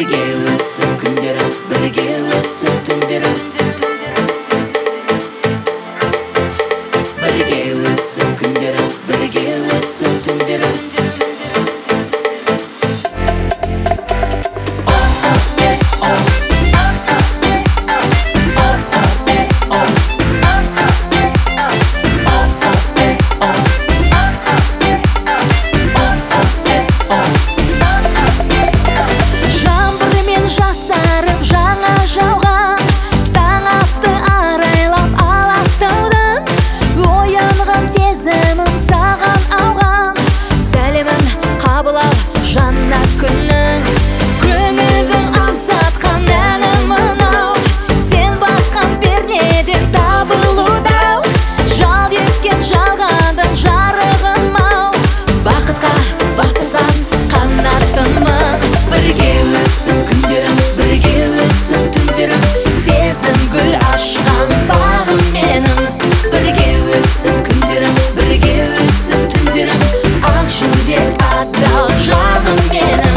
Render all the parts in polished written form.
Бірге өтсін күндерім, бірге өтсін түндерім. Бірге өтсін күндерім, бірге өтсін түндерім. Жаннат күнің көңілдің аңсатқан әні мынау. Сен басқан пернеден табылудау, жал еткен жалғандың жарығым-ау. Бақытқа бастасам қанатымын. Бірге өтсін күндерім, бірге өтсін түндерім. Сезім гүл ашқан бағым менің. Бірге өтсін күндерім, бірге өтсін түндерім. Ақ жүрек адал жаным менің.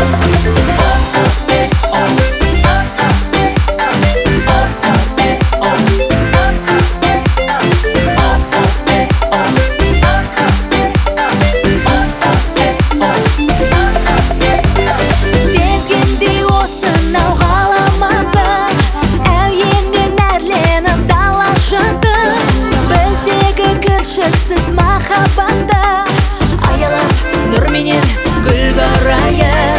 Сезгендей осынау ғаламатты, әуенмен әрленіп дала жырды. Біздегі кіршіксіз махаббатты аялап нұрменен гүл құрайын.